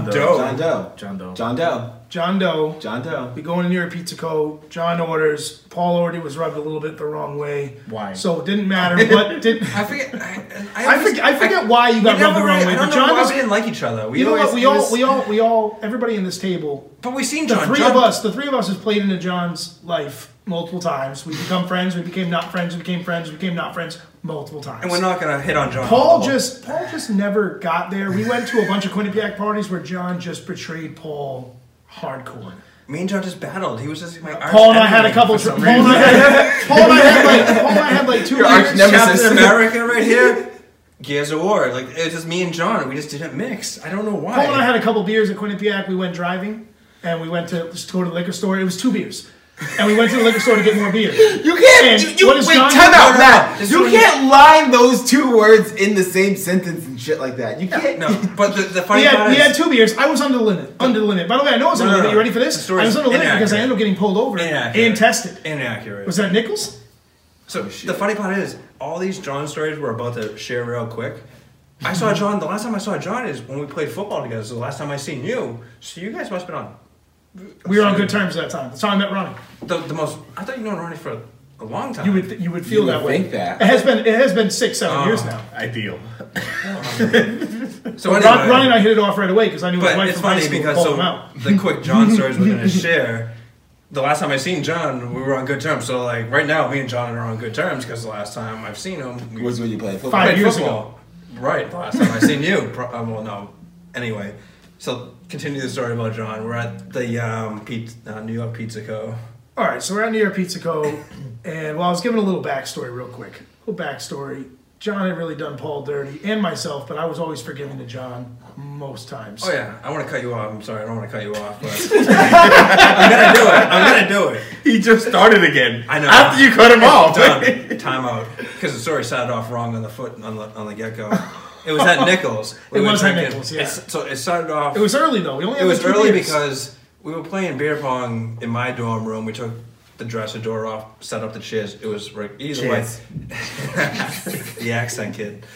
Doe. We go in New York Pizza Co. John orders. Paul already was rubbed a little bit the wrong way. Why? So it didn't matter. But I forget. I forget why you got rubbed the wrong way. I don't know why we didn't like each other. We all, everybody in this table. But we've seen The John. three of us has played into John's life multiple times. We become friends. We became not friends. We became friends. We became not friends multiple times. And we're not gonna hit on John. Paul just never got there. We went to a bunch of Quinnipiac parties where John just betrayed Paul hardcore. Me and John just battled. He was just my arch Paul and I had a couple. Paul and I had like 2 years. Captain America right here. Gears of War. Like it was just me and John. We just didn't mix. I don't know why. Paul and I had a couple beers at Quinnipiac. We went driving, and we went to go to the liquor store. It was 2 beers. And we went to the liquor store to get more beer. You can't. Wait, time out, Matt. You can't line those 2 words in the same sentence and shit like that. You can't. No, but the funny part we had 2 beers. I was under the limit. By the way, I know I was under the limit. You ready for this? I was under the limit because I ended up getting pulled over and tested. Inaccurate. Was that Nichols? So the funny part is, all these John stories we're about to share real quick. I saw John. The last time I saw John is when we played football together. So the last time I seen you. So you guys must have been on. We were on good terms at that time. That's how I met Ronnie. I thought you known Ronnie for a long time. You would feel that way. Think that. It has been 6-7 years now. Ideal. So anyway, Ronnie and I hit it off right away because I knew his wife it's from high funny school because pulled him out. the quick John stories we're gonna share. The last time I seen John, we were on good terms. So like right now, me and John are on good terms because the last time I've seen him Was when you played football. 5 years football. Right. The last time I seen you. Well, no. Anyway. So, continue the story about John. We're at the New York Pizza Co. All right, so we're at New York Pizza Co. And I was giving a little backstory real quick. John had really done Paul dirty and myself, but I was always forgiving to John most times. Oh, yeah. I want to cut you off. I'm sorry. I don't want to cut you off, but I'm going to do it. He just started again. I know. After you cut him off. Done. Time out. Because the story started off wrong on the get-go. It was at Nichols. It was at Nichols, yeah. So it started off. It was early though. We only It had was like 2 early beers. because we were playing beer pong in my dorm room. We took the dresser door off, set up the chairs. It was either way. Cheers. The accent kid.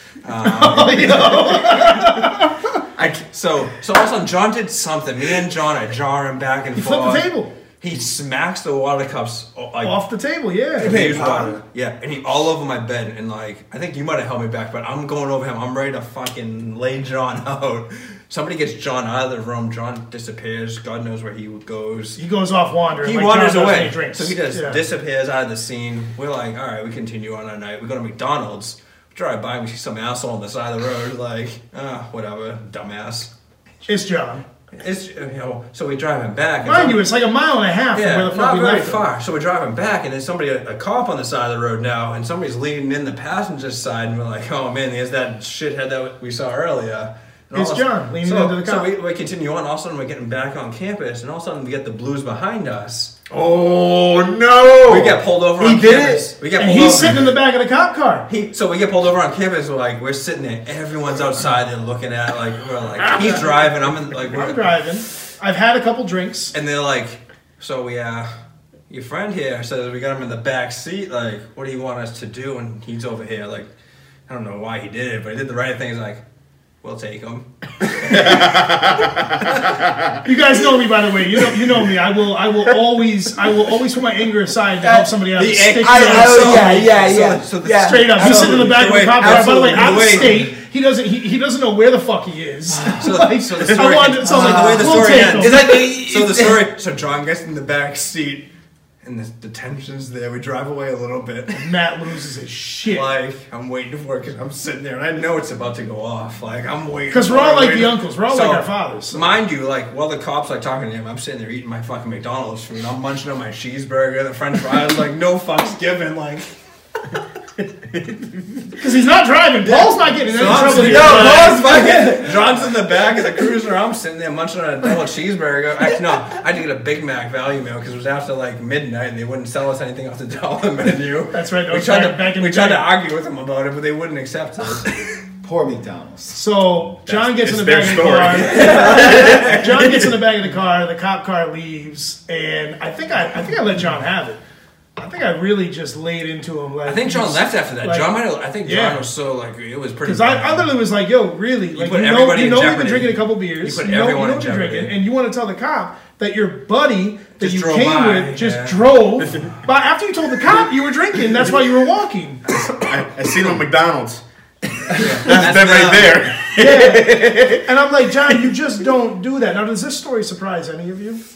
So all of a sudden, John did something. Me and John are jarring back and He forth. flipped the table. He smacks the water cups like Off the table, yeah. Used water. Yeah, and he all over my bed, and like I think you might have held me back, but I'm going over him. I'm ready to fucking lay John out. Somebody gets John out of the room. John disappears. God knows where he goes. He goes off wandering. He like wanders John does when away. he drinks. So he just Yeah. disappears out of the scene. We're like, all right, we continue on our night. We go to McDonald's. We drive by, we see some asshole on the side of the road. Like, whatever, dumbass. It's John. It's so we drive him back. and Mind some- you, it's like a mile and a half from yeah, where the fuck not we very left him. far. So we're driving back, and there's somebody, a cop on the side of the road now, and somebody's leaning in the passenger side, and we're like, oh man, there's that shithead that we saw earlier. And It's all of a- John leaning into the cop. So we continue on. All of a sudden, we're getting back on campus, and all of a sudden, we get the Blues behind us. Oh no! We get pulled over He on did campus. We get And pulled he's over. sitting in the back of the cop car. So we get pulled over on campus. We're sitting there. Everyone's outside there looking at we're like he's driving. I'm in like I'm driving. I've had a couple drinks. and they're like, so your friend here says we got him in the back seat. Like, what do you want us to do? And he's over here. Like, I don't know why he did it, but he did the right thing. He's like, we'll take him. You guys know me, by the way. You know me. I will always put my anger aside to help somebody else. Yeah. Straight up. He's sitting in the back of the cop car. By the way, out of Absolutely. state. He doesn't know where the fuck he is. So the story, I wanted to the way the we'll story take ends. him. So John gets in the back seat, and the tension's there. We drive away a little bit. Matt loses his shit. Like, I'm waiting for it because I'm sitting there and I know it's about to go off. Like, I'm waiting. Because we're all like the uncles. We're all So, like our fathers. Mind you, like, while the cops are talking to him, I'm sitting there eating my fucking McDonald's food. I'm munching on my cheeseburger, the french fries, like, no fucks given. Like, Because he's not driving. Paul's not getting in any trouble. sitting here. fucking, John's in the back of the cruiser. I'm sitting there munching on a double cheeseburger. Actually, no, I had to get a Big Mac value meal because it was after like midnight and they wouldn't sell us anything off the dollar menu. That's right. We tried to argue with them about it, but they wouldn't accept it. Poor McDonald's. So John gets in the It's back of the their car. John gets in the back of the car. The cop car leaves, and I think I let John have it. I think I really just laid into him. Like, I think John left after that. like- John might have. I think John Yeah. was so like it was pretty. Because I literally was like, yo, really? Like, put you everybody in know we've been jeopardy. drinking a couple beers. You put You know everyone in what you're jeopardy. drinking, and you want to tell the cop that your buddy that Just you drove came by, with just yeah. drove. But after you told the cop you were drinking, that's why you were walking. I seen him at McDonald's. That's That's them right there. Yeah. And I'm like, John, you just don't do that. Now, does this story surprise any of you?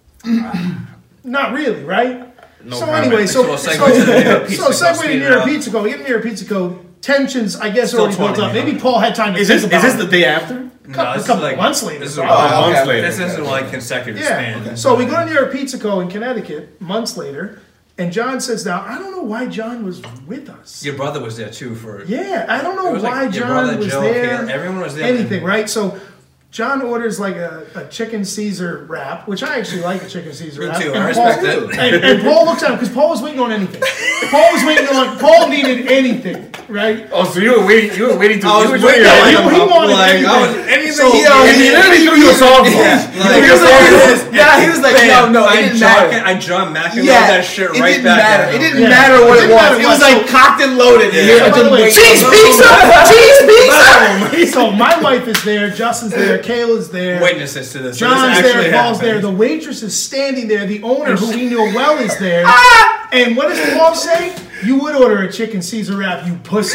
Not really, right? No so comment. anyway, So we'll segue to the New York Pizza Co. segue to speed New it York up. Pizza Co. We get New York Pizza Co. Tensions, I guess, Still already built 20, up. Maybe yeah. Paul had time to Is think this about is it. this the day after? No, a this is couple like months later. This is, Oh, months later. This isn't like consecutive Yeah. span. So we go to New York Pizza Co. in Connecticut months later, and John sits down. I don't know why John was with us. Your brother was there too for. Yeah, I don't It know was like why your John brother, was Joe, there. Caleb, everyone was there. Anything, right? So John orders like a chicken Caesar wrap, which I actually like a chicken Caesar Me wrap. too. And I respect Paul, it. And Paul looks at him because Paul was waiting on anything. Paul needed anything, right? Oh, so you were waiting. You were waiting to. I was you were waiting. waiting. Yeah, he wanted like, I was anything. anything. So- He literally threw you a softball. Like, He was like, yeah, he was like, no, it didn't matter. I John McEnroe Yeah, that shit it right didn't back matter. at him. It didn't Yeah. matter what It it didn't matter was. It was what. like cocked and loaded. Yeah. Here, By the way, cheese pizza, cheese pizza. So my wife is there, Justin's there, Kayla's there. Witnesses to this. So John's this actually there, Paul's happened. there, the waitress is standing there, the owner, who we know well, is there. And what does Paul say? You would order a chicken Caesar wrap, you pussy.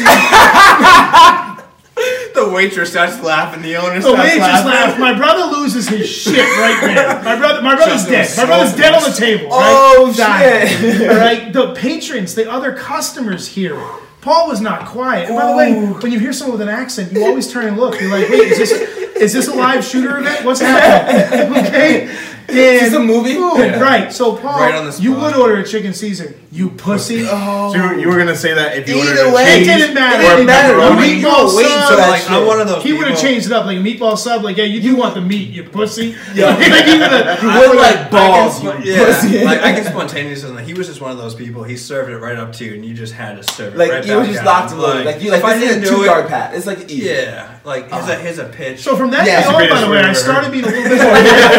The waitress starts laughing. The owner The starts waitress laughing. laughs. My brother loses his shit right there. My brother's Justin dead. was My so brother's dead on the pissed. table. Oh, right? Died. shit. All right. The patrons, the other customers hear it. Paul was not quiet. And by the way, when you hear someone with an accent, you always turn and look. You're like, wait, is this a live shooter event? What's happening? Okay. And a movie? food, Yeah. right. So, Paul, Right on the you spot. would order a chicken Caesar. You pussy. Oh. So you were gonna say that if you Either ordered a way, It cheese didn't matter. or It didn't matter. pepperoni. Meatball wait sub. for that like, I'm shit. one of those He would have people- changed it up, like a meatball sub. Like, yeah, you do want the meat, you pussy. Yeah. Like, he would've- You would like balls, you Yeah, pussy. like I can spontaneously. He was just one of those people. He served it right up to you, and you just had to serve it Like right you were back just at locked him. and loaded. Like you like if I this didn't is a do 2-yard it, pat. It's like easy. yeah, like here's a pitch. So from that Yeah, day it's the on, by greatest the way, I word started being a little bit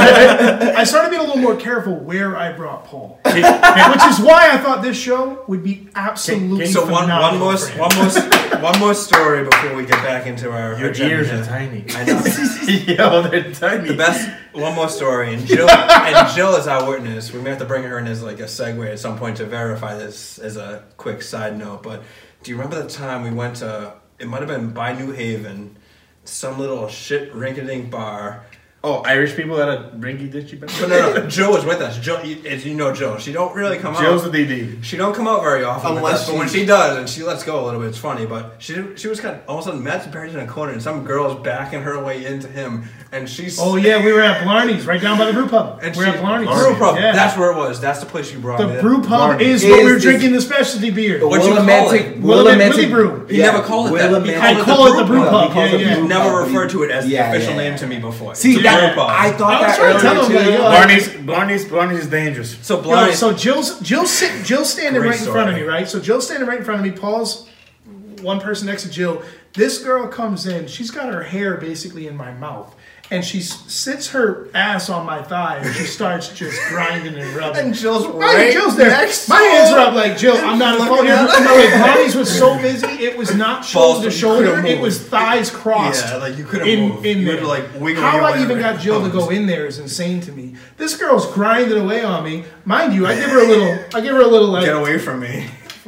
more. I started being a little more careful where I brought Paul, which is why I thought this show would be absolutely So one phenomenal for him. one more story before we get back into our Your agenda. ears are tiny. I know. Yo, they're tiny. The best. One more story, and Jill is our witness. We may have to bring her in as like a segue at some point to verify this as a quick side note. But do you remember the time we went to? It might have been by New Haven, some little shit rinky-dink bar. Oh, Irish people at a rinky ditchy bar. But no, Jill was with us. Jill, as you know, Jill, she don't really come Jill's out. the DD. She don't come out very often, with Unless us, but when she- she does, and she lets go a little bit, it's funny. But she was kind of all of a sudden Matt's buried in a corner, and some girl's backing her way into him, and she's Oh yeah, we were at Blarney's, right down by the brew pub. and We're she, at Blarney's. Brew pub. Yeah. That's where it was. That's the place you brought me. The brew pub Blarney's. is what we were Is- drinking the specialty beer. What'd you call it? Willie Brew. He never called it that. He Willamette- I call it the brew pub. He calls it Yeah, brew yeah. Never pub. referred to it as Yeah, the official yeah. name to me before. See It's that brew pub. I thought I was that trying to tell him, earlier like, too. Blarney's is dangerous. So Yo, blind. so Jill's standing Great right in front of story. me, right? So Jill's standing right in front of me. Paul's one person next to Jill. This girl comes in. She's got her hair basically in my mouth. And she sits her ass on my thigh and she starts just grinding and rubbing. And Jill's Right, Jill's there. next My to hands her. are up like, Jill, I'm not a phone. Looking at her. No, like, Bonnie's was so busy, it was not shoulder to Balls, you shoulder. couldn't It move. was thighs crossed. Yeah, like you couldn't move. In You there. had to, like, wiggle How your I way even around. got Jill to go in there is insane to me. This girl's grinding away on me. Mind you, I give her a little like Get away from me.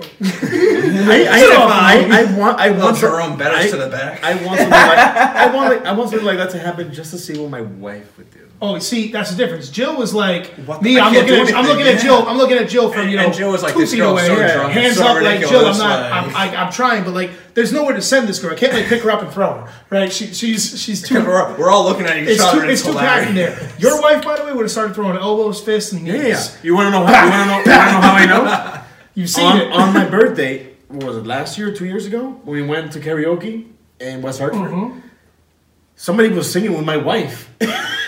I want Jerome Bettis to the back. I want something like I want something like that to happen just to see what my wife would do. Oh, see, that's the difference. Jill was like What me. the- I I'm can't looking do at anything, Jill. I'm looking at Jill from And Jill was like, 2 this feet girl's away. so Yeah. drunk, Hands so up, like Jill. ridiculous, I'm like- I'm trying, but like, there's nowhere to send this girl. I can't like pick her up and throw her. Right? She's too. We're all looking at each It's other. too, and it's too packed in there. Your wife, by the way, would have started throwing elbows, fists, and knees. Yeah. You want to know how? You want to know how I know? You've seen it. On my birthday, what was it, last year, 2 years ago, when we went to karaoke in West Hartford? Mm-hmm. Somebody was singing with my wife. I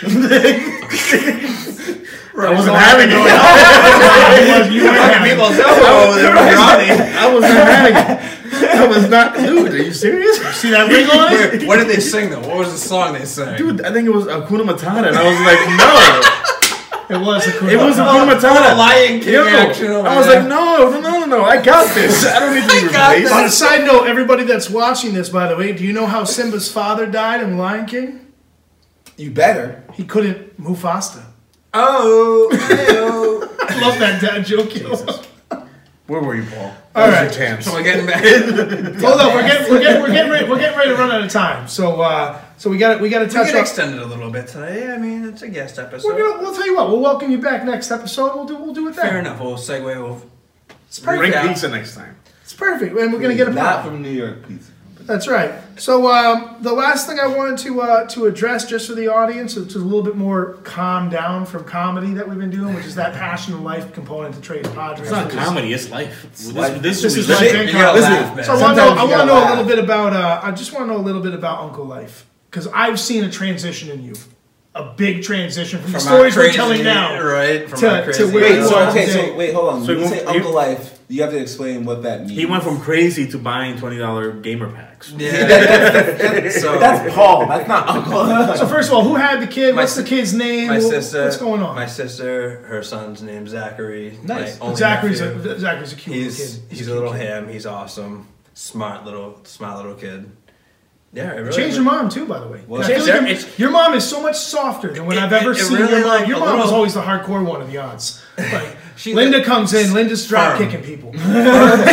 wasn't so having it. You weren't having it. I was not having it. I was not. Dude, are you serious? See that ring on it? Wait, what did they sing though? What was the song they sang? Dude, I think it was Hakuna Matata, and I was like, no. It was a cool. It was Hakuna Matata. Lion King Yo, action over I was there. like, no, I got this. I don't need to be replaced. On a side note, everybody that's watching this, by the way, do you know how Simba's father died in Lion King? You better. He couldn't Mufasa. Oh, I love that dad joke. yo. Where were you, Paul? All That was right. your chance. so we're getting back. Hold on, we're getting ready to run out of time. So we got to We touch get up. extended a little bit today. I mean, it's a guest episode. We'll tell you what. We'll welcome you back next episode. We'll do it then. Fair enough. We'll segue. We'll It's Bring perfect. pizza next time. It's perfect, and we're gonna get a Not pot. from New York pizza. That's right. So the last thing I wanted to address, just for the audience, is a little bit more calm down from comedy that we've been doing, which is that passion of life component to Trade Padres. It's not comedy, it's life. life. This is legit. life and You gotta comedy. laugh, man. So I Sometimes want you to gotta know a laugh. little bit about. I just want to know a little bit about Uncle Life, because I've seen a transition in you, a big transition from the From stories our we're crazy- telling now. right? From to- our to crazy- where Wait, you so are okay, today. so wait, hold on. So When you you- say you- Uncle Life, you have to explain what that means. He went from crazy to buying $20 gamer packs. Yeah. So That's Paul. That's not Uncle. So first of all, who had the kid? My What's the sis- kid's name? my sister. What's going on? My sister. Her son's named Zachary. Nice. My only Zachary's nephew. a cute He's little kid. he's a little ham. He's awesome. Smart little kid. Yeah, it really Changed your mom too, by the way. Well, I feel changed like her- your, it's- your mom is so much softer than when I've ever it seen really, your mom. like, Your a mom was little- always the hardcore one of the odds. Like She- Linda comes in, Linda's drop Firm. kicking people.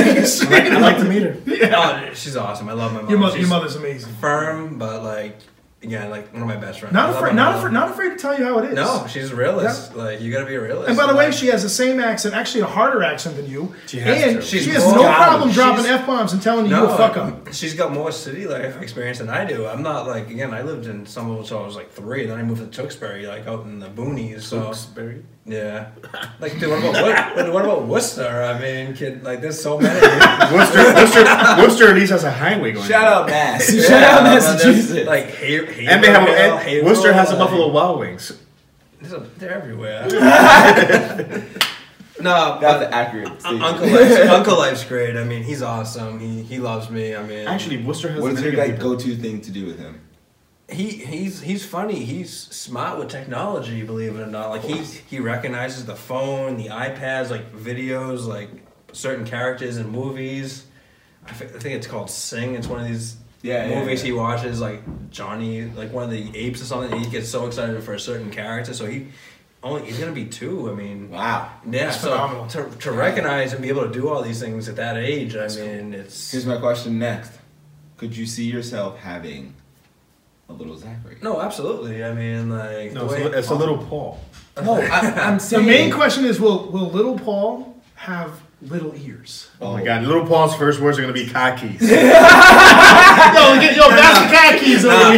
I'd like to meet her. Oh, she's awesome. I love my mom. Your She's mother's amazing. firm, but like again, like one of my best friends. Not I love afraid, my not mom. afraid, not afraid to tell you how it is. No, she's a realist. Like you gotta be a realist. And by the way, Like, she has the same accent, actually a harder accent than you. She has and to. she She's has more- no God, problem dropping she's- F-bombs and telling you you a fuck up. She's got more city life experience than I do. I'm not like, again, I lived in Somerville until I was like 3, then I moved to Tewksbury, like out in the boonies. So Tewksbury? yeah, like dude, what about Worcester? I mean, kid, like there's so many. Worcester at least has a highway going. Shout out Mass. Yeah, Shout out but there's, Massachusetts. like And they have Worcester has a Buffalo Wild Wings. They're everywhere. No, That's but the accurate statement. Uncle Life's great. I mean, he's awesome. He loves me. I mean, Actually, Worcester has. What is a your million like people. go-to thing to do with him? he's funny. He's smart with technology. Believe it or not, like he recognizes the phone, the iPads, like videos, like certain characters in movies. I think it's called Sing. It's one of these movies he watches, like Johnny, like one of the apes or something. And he gets so excited for a certain character, so he's gonna be 2. I mean, Wow. yeah. That's So phenomenal. to recognize and be able to do all these things at that age, I mean, it's Here's my question next. Could you see yourself having a little Zachary? no, absolutely. I mean, like No, the way- it's a little Paul. No, I'm The saying. main question is, will little Paul have little ears? Oh my God! Little Paul's first words are gonna be khakis. Yo, that's the khakis over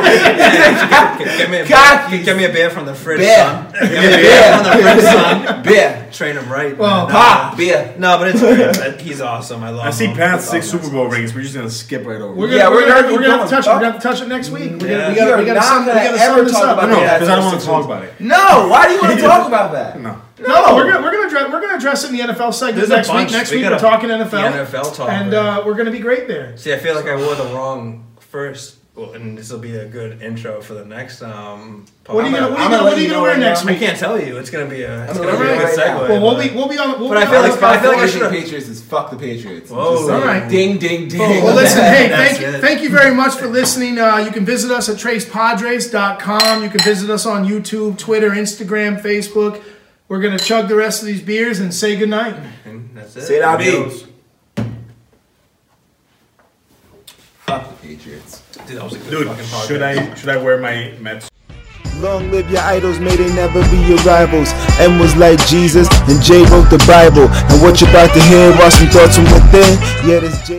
here. Get me a beer from the fridge, Beer. son. Get me a beer from the fridge, son. Beer. Train him right. Well, man. Pop. Beer. No, but it's great. He's awesome. I love him. I see Pat's 6 Awesome. Super Bowl rings. We're just gonna skip right over. We're it. gonna, Yeah, we're gonna, keep we're gonna have to going. touch it. We're gonna have to touch it next week. We Yeah. gotta, we gotta sum this talk up. about No, that. because I don't want to talk about it. No, why do you want to talk about that? No. No, we're gonna address it in the NFL segment There's a next week. bunch. Next We week got we're talking NFL. The NFL talk. And we're gonna be great there. See, I feel like I wore the wrong first. Well, and this will be a good intro for the next. What are you I'm gonna gonna let you know wear right next now. I week? can't tell you. It's gonna be a. It's gonna gonna be let a you good know right segue. now. Well, but- we'll be on. But I feel like I the should've- Patriots is fuck the Patriots. Whoa. Just saying. All right. Ding, ding, ding. Well, listen, hey, That's it. thank you very much for listening. You can visit us at tracepadres.com. You can visit us on YouTube, Twitter, Instagram, Facebook. We're going to chug the rest of these beers and say goodnight. And that's it. Say it out, Adios. Fuck the Patriots. Dude, that was a good Dude, fucking podcast. should I wear my Mets? Long live your idols, may they never be your rivals. M was like Jesus, and J wrote the Bible. And what you're about to hear are some thoughts from within. Yeah, this J.